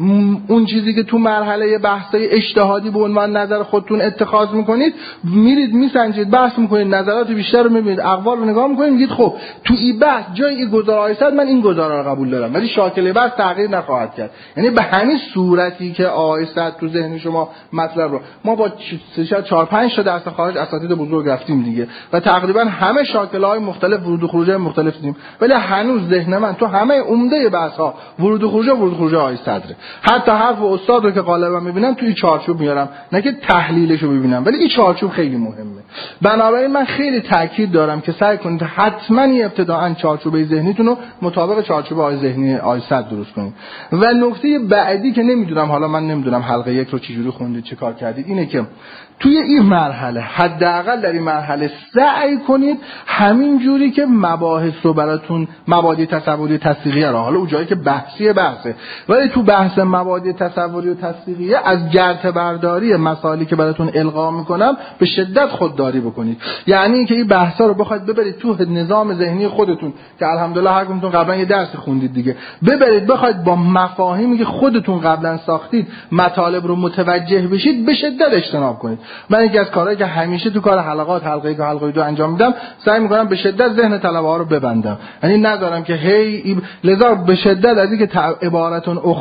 اون چیزی که تو مرحله بحثای اجتهادی به عنوان نظر خودتون اتخاذ میکنید، میرید میسنجید بحث میکنید، نظرات بیشتر رو میبینید، اقوال رو نگاه میکنید، میگید خب تو این بحث جای این گزاره آیسد من این گزاره رو قبول دارم، ولی شاکله بحث تغییر نخواهد کرد. یعنی به همین صورتی که آیسد تو ذهن شما مطلب رو ما با چهار پنج تا درس خارج اساتید بزرگ رفتیم دیگه و تقریبا همه شاکله های مختلف ورود و خروج مختلف دیدیم، ولی هنوز ذهن من تو همه عمده بحث ها ورود و خروج ورود و خروج آیسد. حتی حرف استاد رو که غالبا میبینم توی چارچوب میارم، نه که تحلیلش رو ببینم، ولی این چارچوب خیلی مهمه. بنابراین من خیلی تاکید دارم که سعی کنید حتما ابتداءً چارچوب ذهنیتون رو مطابق چارچوب آی ذهنی آیسد درست کنید. و نکته بعدی که نمیدونم، حالا من نمیدونم حلقه یک رو چجوری خوندید چه کار کردید، اینه که توی این مرحله حداقل در این مرحله سعی کنید همین جوری که مباحث رو براتون مبادی تصوری تصدیقیه رو، حالا اون جایی که بحثی بحثه، ولی تو بحث مبادی تصوری و تصدیقیه از گرت برداری مسائلی که براتون القا میکنم به شدت خودداری بکنید. یعنی اینکه این بحثا رو بخواید ببرید تو نظام ذهنی خودتون که الحمدلله هر کدومتون قبلا یه درس خوندید دیگه، ببرید بخواید با مفاهیمی که خودتون قبلا ساختید مطالب رو متوجه بشید، به شدت اجتناب کنید. من یکی از کارهایی که همیشه تو کار حلقات حلقه یک و حلقه دو انجام میدم، سعی میکنم به شدت ذهن طلبه ها رو ببندم، یعنی نذارم که هی لذا به شدت از اینکه عبارتون اخرای برای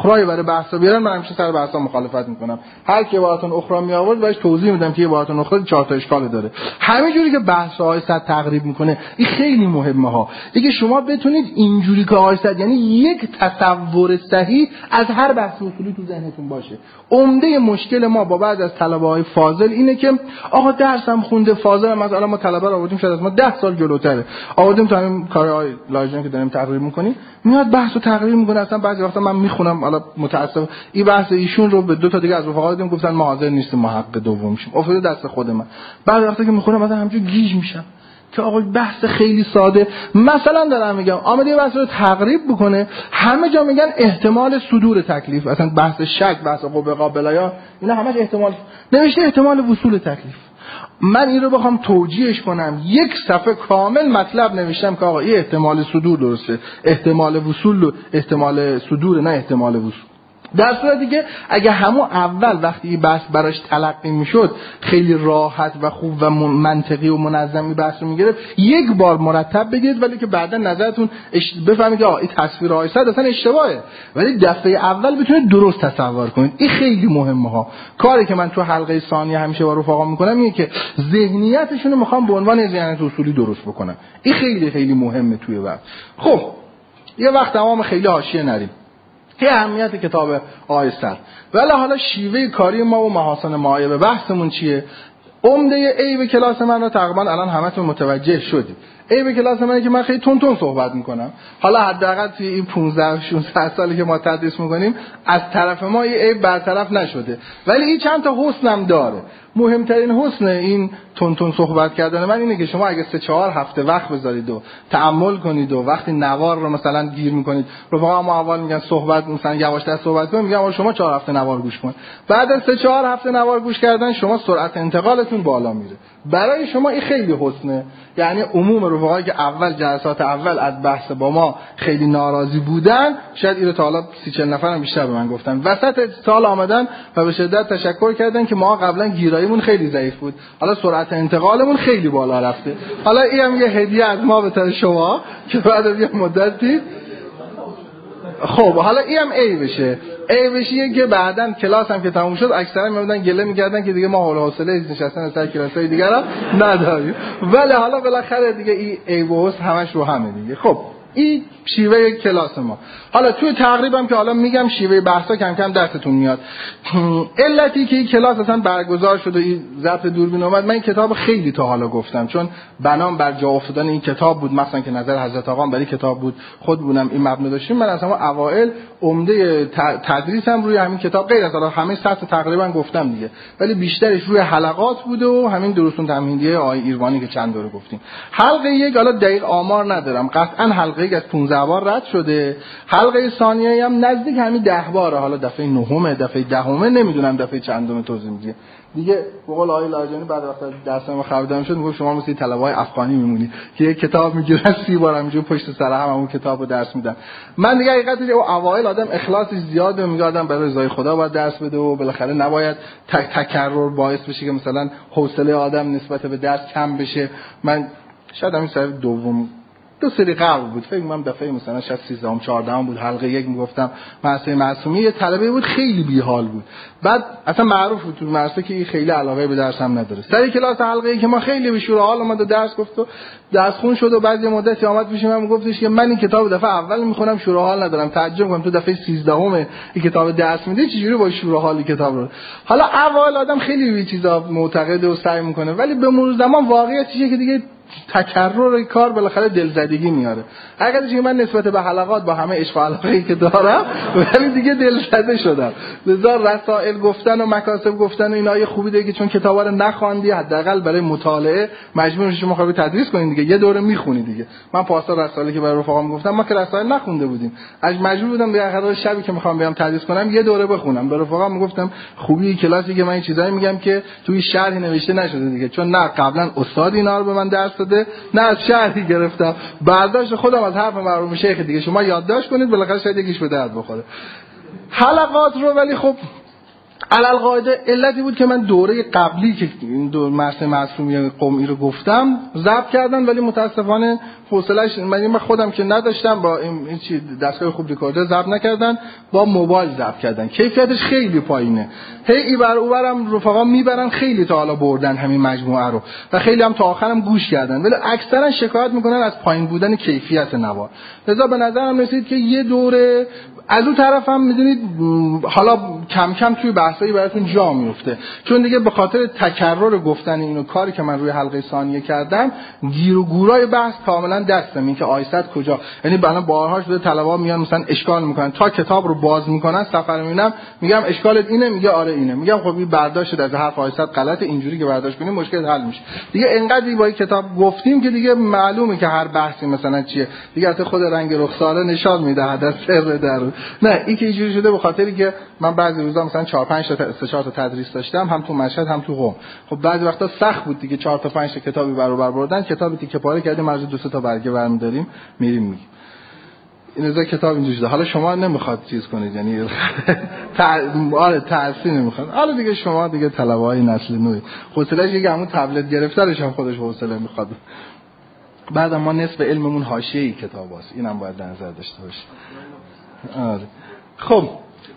بحثا بیارن من همیشه سر بحثا مخالفت میکنم. هر کی عبارتون اخرى می آورد باش توضیح میدم که عبارتون اخرى چهار تا اشکال داره. همینجوری که بحث‌های صد تقریب میکنه این خیلی مهمه ها. دیگه شما بتونید اینجوری که آقای صد یعنی یک تصور صحیح از هر بحث اصولی تو ذهنتون باشه. عمده مشکل ما با بعض از طلبه‌های فاضل اینه که آقا درسم خونده فاضل مثلا ما طلبه رو آوردیم شاید از ما ده سال جلوتره. آوردیم تا همین کارهای لاجن که داریم تقریر میکنیم میاد بحثو تقریر میکنه. اصلا بعضی وقتا من میخونم حالا متاسف این بحث ایشون رو به دو تا دیگه از رفقا دادیم گفتن ما حاضر نیستیم ما حق دوم شیم. افتاده دست خود من. بعضی وقتا که میخونم مثلا همینجوری گیج میشم که آقا بحث خیلی ساده مثلا دارم میگم آمده یه بحث رو تقریب بکنه همه جا میگن احتمال صدور تکلیف اصلا بحث شک بحث قوه قابلیا اینا همش احتمال نوشته احتمال وصول تکلیف. من این رو بخوام توجیهش کنم یک صفحه کامل مطلب نوشتم که آقا این احتمال صدور درسته احتمال وصول احتمال صدور نه احتمال وصول. در صورتی که اگه همون اول وقتی این بحث براش تلقی میشد خیلی راحت و خوب و منطقی و منظمی بحث رو میگرفت یک بار مرتب بگید ولی که بعدا نظرتون بفهمید که آ این تصویر آقای صد اصلا اشتباهه ولی دفعه اول بتونید درست تصور کنید. این خیلی مهمه ها. کاری که من تو حلقه ثانیه همیشه با رفقا میکنم اینه که ذهنیتشون رو میخوام به عنوان ذهنیت اصولی درست بکنم. این خیلی خیلی مهمه توی وقت. خب یه وقت تمام خیلی حاشیه نریم. که اهمیت کتاب آقای صد ولی حالا شیوه کاری ما و محاسن معایب بحثمون چیه؟ عمده عیب کلاس من رو تقریبا الان همتون متوجه شدید. عیب کلاس من که من خیلی تون تون صحبت میکنم. حالا حداقل توی این پانزده شانزده سالی که ما تدریس میکنیم از طرف ما این عیب برطرف نشده ولی این چند تا حسنم داره. مهمترین حسن این تون تون صحبت کردن من اینه که شما اگه سه چهار هفته وقت بذارید و تأمل کنید و وقتی نوار رو مثلا گیر میکنید رفقا ما اول میگن صحبت مثلا یواشتر صحبت کنید میگم شما چهار هفته نوار گوش کن. بعد از سه چهار هفته نوار گوش کردن شما سرعت انتقالتون بالا میره. برای شما این خیلی حسنه. یعنی عموم رفقایی که اول جلسات اول از بحث با ما خیلی ناراضی بودن شاید اینو تا حالا سی چهل نفرم بیشتر به من گفتن وسط سال آمدن و به شدت تشکر کردن که ما قبلا گیراییمون خیلی ضعیف بود حالا سرعت انتقالمون خیلی بالا رفته. حالا اینم یه هدیه از ما به شما که بعد از یه مدتی خب حالا اینم ای بشه ای بشه که بعداً کلاس هم که تموم شد اکثرا میادن گله میکردن که دیگه ما حول حوصله نشستن سر کلاسای دیگه را نداریم ولی حالا بالاخره دیگه این ای و حس همش رو همه دیگه. خب این شیوه کلاس ما. حالا توی تقریبم که حالا میگم شیوه بحثا کم کم دستتون میاد. علتی که این کلاس اصلا برگزار شد و این ضبط دوربین اومد من این کتاب خیلی تا حالا گفتم چون بنام بر جا افتادن این کتاب بود مثلا که نظر حضرت آقا برای کتاب بود خود بودم این مبنا داشتیم. من اصلا اوایل عمده تدریسم روی همین کتاب غیر از حالا همه سطح تقریبا گفتم دیگه ولی بیشترش روی حلقات بوده و همین دروسون تمهیدیه آقای ایروانی که چند دوره گفتیم. حلقه یک حالا دقیق آمار ندارم قطعا حلقه یک از پانزده بار رد شده. حلقه ثانیه هم نزدیک همین ده باره حالا دفعه نهمه دفعه دهمه نمیدونم دفعه چندم توضیح میدم دیگه. به قول آقای لاجانی بعد وقت درس ما خبردار شد میگه شما مثل طلبه‌های افغانی میمونید که یک کتاب میگیرن سی بار همینجوری پشت سر هم اون کتابو درس میدن. من دیگه حقیقتش او اوایل آدم اخلاصش زیاده میگه آدم برای رضای خدا باید درس بده و بالاخره نباید تک تکرار باعث بشه که مثلا حوصله آدم نسبت به درس کم بشه. من شاید همین سر دوم دو سری قبل بود فکر کنم دفعه مثلا شاید سیزدهم چهاردهم بود حلقه یک میگفتم مدرسه معصومی یه طلبه بود خیلی بیحال بود. بعد اصلا معروف بود تو مدرسه که خیلی علاقه به درس هم نداره. سر کلاس حلقه ای که ما خیلی به شور حال اومد و درس گفت و درس خون شد و بعد یه مدتی اومد پیش من گفتش که من این کتاب دفعه اول میخونم شور حال ندارم تعجب کنم تو دفعه سیزدهم این کتاب درس میده چجوری با شور حال کتاب رو. حالا اول آدم خیلی به چیزا معتقد و سعی میکنه ولی به مرور زمان واقعیتشه که دیگه تکرار کار بالاخره دلزدگی میاره. حقیقتش که من نسبت به حلقات با همه عشق و علاقه‌ای که دارم ولی دیگه دلزده شدم. لذا رسائل گفتن و مکاسب گفتن و اینا یه خوبی دیگه چون کتابا رو نخواندی حداقل برای مطالعه مجبور میشی شما خود تدریس کنین دیگه یه دوره میخونی دیگه. من پاسا رسائلی که برای رفقام گفتم ما که رسائل نخونده بودیم از مجبور بودم به آخر شبی که میخوام بیام تدریس کنم یه دوره بخونم. به رفقام میگفتم خوبی کلاسی که من این چیزایی میگم که توی شرحی نوشته نشده دیگه چون نه قبلا استاد اینا رو به من درس داده نه از شرحی گرفتم برداشت خودم از حرف مرحوم شیخ دیگه. شما یادداشت کنید بالاخره شاید یکیش به درد بخوره حلقات رو. ولی خب علل قاعده علتی بود که من دوره قبلی که این دور مرسه معصومی قمی رو گفتم ضبط کردن، ولی متاسفانه حوصله‌اش من خودم که نداشتم، با این چی دستگاه خوب ریکوردر ضبط نکردن، با موبایل ضبط کردن، کیفیتش خیلی پایینه. هی اینور اونورم رفقا میبرن، خیلی تا حالا بردن همین مجموعه رو و خیلی هم تا آخرم گوش کردن، ولی اکثرا شکایت میکنن از پایین بودن کیفیت نوار. لذا به نظرم رسید که یه دوره از اون طرف هم میدونید حالا کم کم توی بحثایی براتون جا میفته، چون دیگه به خاطر تکرار گفتن اینو کاری که من روی حلقه ثانیه کردم، گیر و گورای بحث کاملا دستم، این که آیست کجا، یعنی بنا بارهاش بده طلبا میان مثلا اشکال میکنن، تا کتاب رو باز میکنن سفر میبینم میگم اشکالت اینه، میگه آره اینه، میگم خب این برداشت از حرف آیست غلطه، اینجوری که برداشت کنیم مشکل حل میشه. دیگه انقدر با این کتاب گفتیم که دیگه معلومه که هر بحثی مثلا چیه، دیگه حتی خود رنگ رخساره نشان میده حدث سر در. نه این که اینجوری شده به خاطری که من بعضی روزا مثلا چهار پنج تا سه چهار تا تدریس داشتم، هم تو مشهد هم تو قم. خب بعضی وقتا سخت بود دیگه، چهار تا پنج تا کتابی برابر بردن، کتابی تیکه پاره کردیم، از دو سه تا برگه برمی‌داریم میریم میگیم این از کتاب اینجوری شده. حالا شما نمیخواد چیز کنید، یعنی آره تأثیر نمیخواد. حالا دیگه شما دیگه طلبه‌های نسل نوی حوصله‌اش دیگه همون تبلت گرفتارش هم خودش حوصله میخواد. بعد ما نصف علممون حاشیه‌ای کتاباست، اینم باید در نظر داشته باشید. آره. خب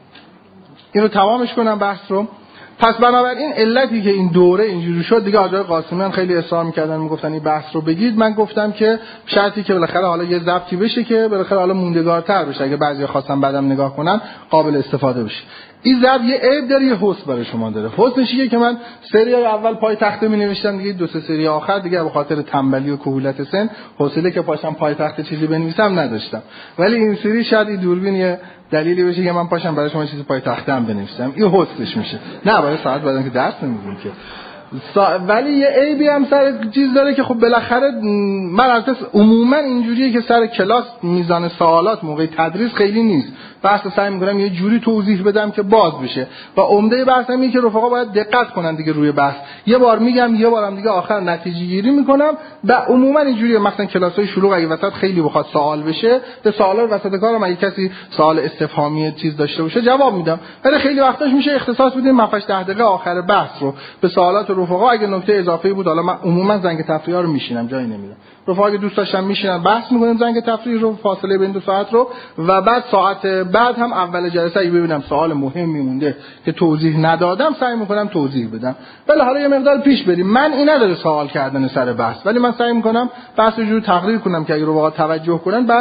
اینو تمامش کنم بحث رو. پس بنابراین علتی که این دوره اینجوری شد، دیگه آقای قاسمیان خیلی اصرار می‌کردن میگفتن این بحث رو بگید، من گفتم که شرطی که بالاخره حالا یه ضبطی بشه که بالاخره حالا موندگارتر بشه، اگه بعضیا خواستن بعدم نگاه کنن قابل استفاده بشه. این ضبط یه عیب داره، یه حسن برای شما داره. حسنش اینه که من سری اول پای تخته می‌نوشتم، دیگه دو سه سری آخر دیگه به خاطر تنبلی و کهولت سن حوصله که پاشم پای تخته چیزی بنویسم نداشتم، ولی این سری شاید این دوربین یه دلیلی بشه که من پاشم برای شما چیزی پای تخته هم بنویسم، این حسنش میشه. نه برای ساعت بعدن که درس نمیدیم که سا... ولی یه عیبی هم سر چیز داره که خب بالاخره من البته عموما اینجوریه که سر کلاس میزان سوالات موقع تدریس خیلی نیست، بحث سعی میکنم یه جوری توضیح بدم که باز بشه و عمده بحثم اینه که رفقا باید دقت کنن دیگه روی بحث. یه بار میگم یه بارم دیگه آخر نتیجه گیری میکنم و عموما اینجوریه. مثلا کلاسای شلوغ اگه وسط خیلی بخواد سوال بشه، به سوالا وسط کارم اگه کسی سوال استفهامی چیز داشته باشه جواب میدم، ولی خیلی وقتاش میشه اختصاص بدیم مفش ده دقیقه آخر بحث رو به سوالات رفقا. اگه نکته اضافه‌ای بود، حالا من عموما زنگ تفریح رو میشینم، جایی نمیدم. رفقا اگه دوست داشتن میشینن بحث میکنیم زنگ تفریح رو، فاصله بین دو ساعت رو، و بعد ساعت بعد هم اول جلسه اگه ببینم سوال مهمی مونده که توضیح ندادم سعی میکنم توضیح بدم. ولی حالا یه مقدار پیش بریم، من این نداره سوال کردن سر بحث، ولی من سعی میکنم بحث رو جوری تقریر کنم که اگه رفقا توجه کنن بحث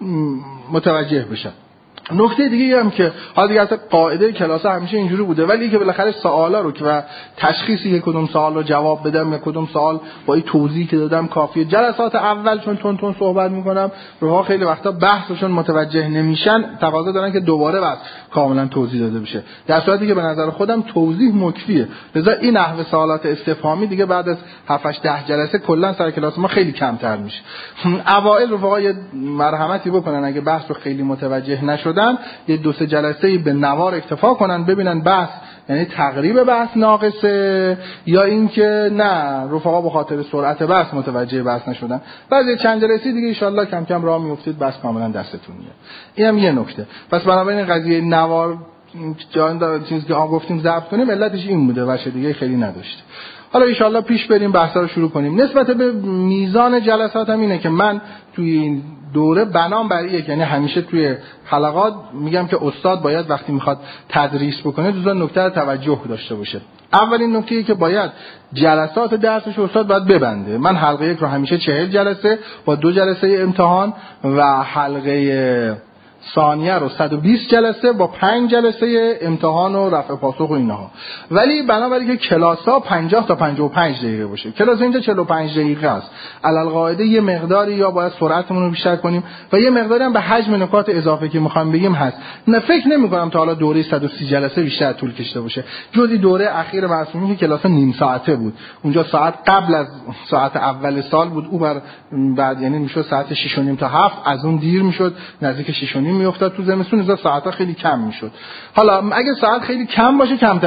متوجه بشن. نکته دیگه هم که حالا دیگه اصلا قاعده کلاس همیشه اینجوری بوده، ولی که بالاخره سوالا رو که و تشخیصی که کدوم سوال رو جواب بدم یا کدوم سوال با این توضیحی که دادم کافیه. جلسات اول چون تون تون صحبت میکنم رفقا خیلی وقتا بحثشون متوجه نمیشن، تقاضا دارن که دوباره بس کاملا توضیح داده بشه، در صورتی که به نظر خودم توضیح مکفیه. لذا این نحوه سوالات استفهامی دیگه بعد از هفت هشت ده جلسه کلا سر کلاس ما خیلی کمتر میشه. اوایل رفقا یه مرحمتی بکنن، اگه بحث رو خیلی متوجه نشدن یه دو سه جلسه‌ای به نوار اکتفا کنن، ببینن بحث یعنی تقریب بحث ناقصه یا اینکه نه رفقا به خاطر سرعت بحث متوجه بحث نشدن. بعد چند جلسه دیگه ان شاءالله کم کم راه میافتید، بحث کاملا دستتون میاد. اینم یه نکته. پس بنابراین قضیه نوار جان داره چیزی که گفتیم ضبط کنیم علتش این بوده، واسه دیگه خیلی نداشت. حالا ان شاءالله پیش بریم بحثا رو شروع کنیم. نسبت به میزان جلسات هم اینه که من توی این دوره بنام بر اینه، یعنی همیشه توی حلقات میگم که استاد باید وقتی میخواد تدریس بکنه دو تا نکته توجه داشته باشه. اولین نکته که باید جلسات درسش استاد باید ببنده. من حلقه یک رو همیشه چهل جلسه با دو جلسه امتحان و حلقه ثانیه رو صد و بیست جلسه با پنج جلسه امتحان و رفع پاسخ و اینها. ولی بنابراین که کلاس‌ها پنجاه تا پنجاه و پنج دقیقه باشه. کلاس اینجا چهل و پنج دقیقه است. علل قاعده یه مقداری یا باید سرعتمون رو بیشتر کنیم و یه مقداری هم به حجم نکات اضافه که می‌خوام بگیم هست. نه فکر نمی‌کنم تا حالا دوره صد و سی جلسه بیشتر طول کشیده باشه. جزئی دوره اخیر معصومی که کلاس نیم ساعته بود. اونجا ساعت قبل از ساعت اول سال بود، او بر بعد یعنی میشد ساعت شش و نیم تا هفت، از اون دیر میشد نزدیک شش و نیم میافتاد تو زمستون، از ساعت‌ها خیلی کم میشد. حالا اگه ساعت خیلی کم باشه کمتره، ولی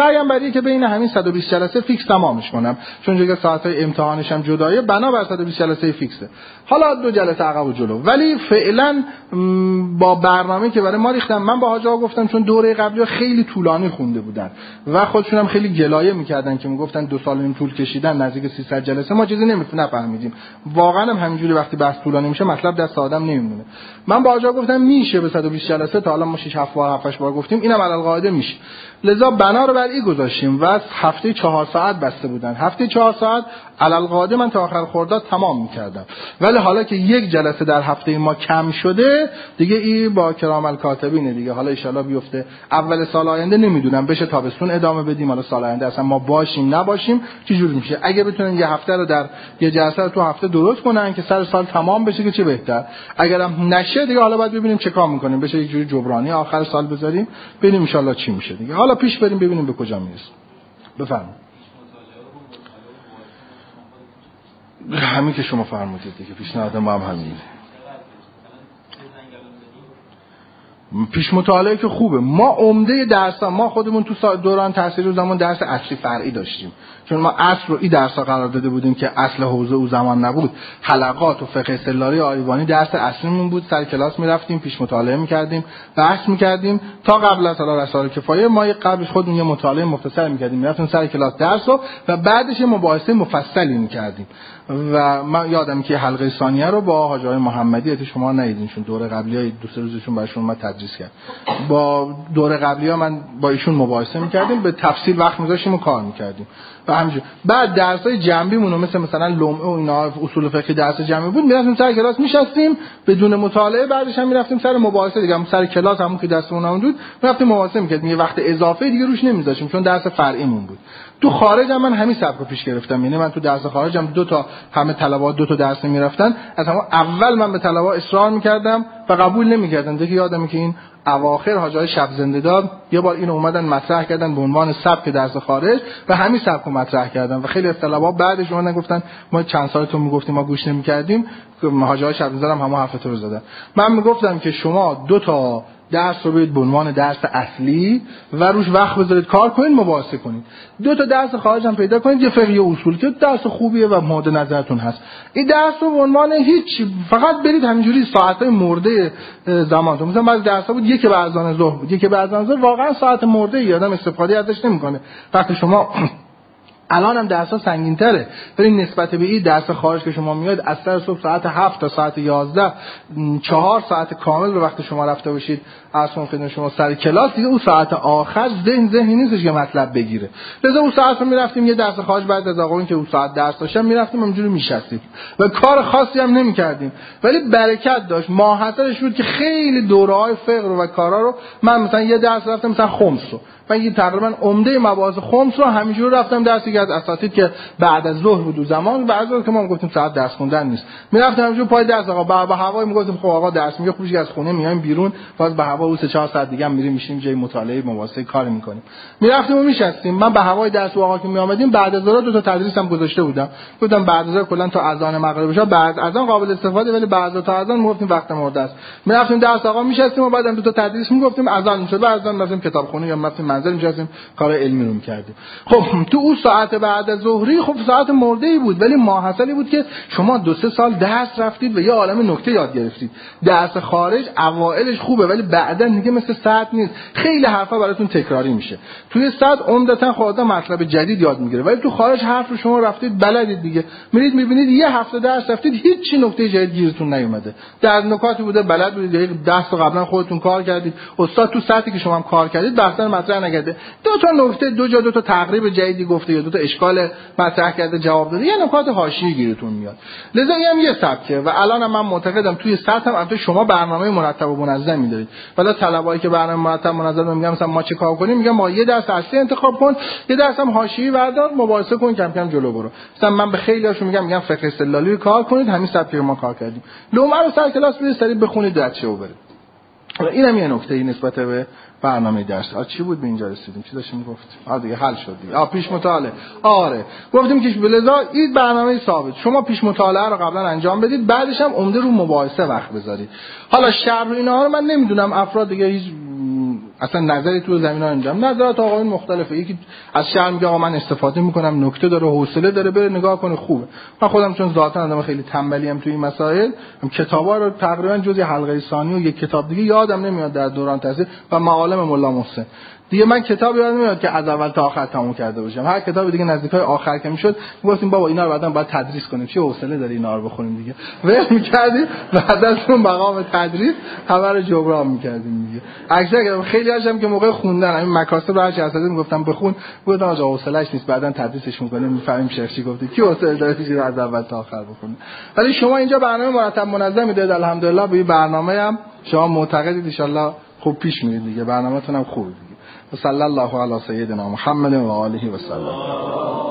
سعیم برای که بین همین صد و بیست جلسه فیکس تمامش کنم، چون دیگه ساعت‌های امتحانش هم جدایه، بنابر صد و بیست جلسه فیکسه. حالا دو جلسه عقب و جلو، ولی فعلا با برنامه‌ای که برای ما ریختم، من با حاج آقا گفتم چون دوره قبلی خیلی طولانی خونده بودن و خودشون هم خیلی گلایه می‌کردن که میگفتن دو سال این طول کشیدن، نزدیک سیصد جلسه، ما چیزی نمی‌فهمیم نفهمیدیم. واقعا هم همینجوری وقتی بحث طولانی میشه مطلب دست آدم نمیمونه. من با حاج آقا گفتم میشه به صد و بیست جلسه، تا حالا ما شش هفت بار هفتش بار گفتیم، اینم علی القاعده میشه. لذا بنا رو بر این گذاشتیم و هفته چهار ساعت بسته بودن. هفته چهار ساعت علی القاعده من تا آخر خرداد تمام می‌کردم. ولی حالا که یک جلسه در هفته ما کم شده دیگه، این با کرام الکاتبینه دیگه. حالا ان شاءالله بیفته اول سال آینده، نمیدونم بشه تابستون ادامه بدیم، حالا سال آینده اصلا ما باشیم نباشیم چه جوری میشه. اگه بتونن یه هفته رو در یه جلسه رو تو هفته درست کنن که سر سال تمام بشه که چه بهتر. اگرم نشه دیگه حالا باید ببینیم چه کار می‌کنیم، بشه یه جوری جبرانی آخر سال بذاریم ببینیم ان شاءالله چی میشه دیگه. حالا پیش بریم ببینیم به کجا میرسیم. بفرمایید. همین که شما فرمودید دیگه، پیشنهاد ما هم همینه. پیش مطالعه که خوبه. ما عمده درس ما خودمون تو دوران تحصیلی و زمان درس اصلی فرعی داشتیم، چون ما اصل رو این درس‌ها قرار داده بودیم که اصل حوزه او زمان نبود. حلقات و فقه استدلالی آیوانی درس اصلیمون بود، سر کلاس میرفتیم پیش مطالعه میکردیم، بحث میکردیم. تا قبل از سال رسائل کفایه ما قبلش خودمون یه مطالعه مختصر میکردیم، میرفتیم سر کلاس درس رو و بعدش یه مباحثه مفصلی میکردیم. و من یادم که حلقه ثانیه رو با حاج آقای محمدی، ات شما ندیدین چون دوره قبلیای دو سه روزشون براشون ما تدریس کرد، با دوره قبلی‌ها من با ایشون مباحثه می‌کردیم، به تفصیل وقت می‌ذاشتیم و کار می‌کردیم و همینجوری. بعد درس‌های جنبیمون مثل مثلا لمعه و اینا، اصول فقهی درس جنبی بود، می‌رفتیم سر کلاس می‌شستیم بدون مطالعه، بعدش هم می‌رفتیم سر مباحثه دیگه، هم سر کلاس همون که دستمون بود می‌رفتیم مباحثه می‌کردیم. یه وقت اضافه دیگه روش نمی‌ذاشتیم چون درس فرعیمون بود. تو خارج هم من همین سبک رو پیش گرفتم، یعنی من تو درس خارج هم دو تا همه طلبات دو تا درس می‌رفتن، از همون اول من به طلبات اصرار می‌کردم و قبول نمی‌کردن. دیگه یادمه که این اواخر حاج آقای شب زنده‌دار یه بار اینو اومدن مطرح کردن به عنوان سبک درس خارج و همین سبک رو مطرح کردن و خیلی از طلبات بعدش اومدن گفتن ما چند سالتون میگفتیم ما گوش نمی‌کردیم، حاج آقای شب زنده‌دار هم همون حرفتو رو زدن. من میگفتم که شما دو تا درس رو برید به عنوان درس اصلی و روش وقت بذارید کار کنید، مباحثه کنید. دو تا درس خارج هم پیدا کنید، یه فقه و اصول که درس خوبیه و مورد نظرتون هست. این درس رو به عنوان هیچ فقط برید همینجوری ساعت‌های مرده زمانتون. مثلا بعضی درس‌ها بود یکی بعد از آن ظهر بود، یکی بعد از آن ظهر، واقعا ساعت مرده ای آدم استفاده ازش نمی‌کنه. وقتی شما الان هم درس‌ها سنگین‌تره، ولی نسبت به این درس خارج که شما میاد از سر صبح ساعت هفت تا ساعت یازده چهار ساعت کامل رو وقتی شما رفته باشید اصلا خدمت شما سر کلاس، دیگه اون ساعت آخر ذهن ذهنی نیستش که مطلب بگیره. لذا اون ساعت رو میرفتیم یه درس خارج بعد از آقایون که اون ساعت درس داشتن میرفتیم همینجوری میشستیم و کار خاصی هم نمی‌کردیم، ولی برکت داشت. ماحصلش بود که خیلی دوره‌های فقه رو و کارا رو من مثلا یه درس رفتم مثلا خمس رو، من یه تقریبا عمده مباحث خمس رو همینجوری رفتم درسی که از اساتید که بعد از ظهر بود و زمان بعد از ظهر که ما گفتیم ساعت درس خوندن نیست، میرفتم همینجوری پای درس آقا با هوای میگفتیم خب آقا درس میگه خوبش از خونه میایم بیرون، باز به هوا سه چهار ساعت دیگه هم میریم میشیم جای مطالعه مباحثه کار میکنیم. میرفتیم و میشستیم. من به هوای درس آقا که میآمدیم بعد از ظهر دو تا تدریس هم گذاشته بودم، گفتم بعد از ظهر کلا تا اذان مغرب بشه، بعد از اذان قابل استفاده، ولی بعد تا اذان میگفتیم وقت مرده است. میرفتیم درس آقا میشستیم و بعدم دو تا تدریس میگفتیم، اذان میشد بعد از اذان رفتیم کتابخونه یا رفتیم منزل میشستیم کار علمی رو می‌کردیم. خب تو اون ساعت بعد از ظهری خب ساعت مرده‌ای بود، ولی ماحصلی بود که شما دو سه سال درس رفتید و یه عالمه نکته یاد گرفتید. درس خارج اوایلش خوبه ولی بعداً دیگه مثل ساعت نیست، خیلی حرفا براتون تکراری میشه. توی ساعت عمدتاً خودتون مطلب جدید یاد میگیره، ولی تو خارج حرف رو شما رفتید بلدید دیگه، میرید میبینید یه هفته درس رفتید هیچ چی نکته جدید گیرتون نیومده. در نکاتی بوده بلد بودید، درس رو قبلا خودتون کار کردید، استاد تو ساعتی که شما هم کار کردید بحثا مطرح نکرده، دو تا نکته دو جا دو تا تقریب جدیدی گفته یا دو تا اشکال مطرح کرده جواب داده، یه نکات حاشیه‌ای گیرتون میاد. لذا اینم یه سبکه و الان هم من معتقدم توی سطح هم البته شما برنامه مرتب و منظمی دارید، ولی طلبایی که برنامه مرتب منظم میگم مثلا ما چه کار کنیم، میگم ما یه درس اصلی انتخاب کن، یه درس هم حاشیه‌ای بردار، مباحثه کن، کم کم جلو برو. مثلا من به خیلیاشون میگم میگم فقه استدلالی کار کنید، همین سبکی رو ما کار کردیم. لومه رو سر کلاس برید سری بخونید درسشو برید. اینم یه نکته نسبت به برنامه درس. آ چی بود به اینجا رسیدیم؟ چی داشتیم گفت؟ آ دیگه حل شد دیگه. آ پیش مطالعه. آره. گفتیم که بلذا این برنامه ثابت. شما پیش مطالعه رو قبلا انجام بدید، بعدش هم عمده رو مباحثه وقت بذارید. حالا شرح و اینا رو من نمیدونم، افراد دیگه هیچ اصلا نظری تو زمینا نمیدم. نظرات آقایون مختلفه. یکی از شعر میگه آقا من استفاده میکنم، نکته داره، حوصله داره، بره نگاه کنه خوبه. من خودم چون ذاتا آدم خیلی تنبلی ام تو این مسائل، کتابا رو تقریبا جزء حلقه ثانی و یک کتاب دیگه یادم نمیاد در دوران تحصیل و معالم مولا محسن دیگه. من کتاب یادم نمیاد که از اول تا آخر تموم کرده باشم. هر کتاب دیگه نزدیکای آخر که میشد میگفتیم بابا اینا رو بعدا باید تدریس کنیم، چه حوصله داری اینا رو بخونیم دیگه. ول می‌کردیم بعد از اون مقام تدریس همه رو جبران می‌کردیم دیگه. اکثر خیلی هاشم که موقع خوندن همین مکاسب رو هر چی اساتید میگفتم بخون، گفتم آقا حوصله‌اش نیست، بعدا تدریسش می‌کنیم می‌فهمیم شیخ چی گفته، کی حوصله داره چیزی رو از اول تا آخر بخونه. ولی شما اینجا برنامه مرتب منظم دارید الحمدلله. به این برنامه هم شما معتقدید ان شاءالله خوب پیش میرید دیگه، برنامه‌تون هم خوبه دیگه. صلی الله علی سیدنا محمد و آله و سلم.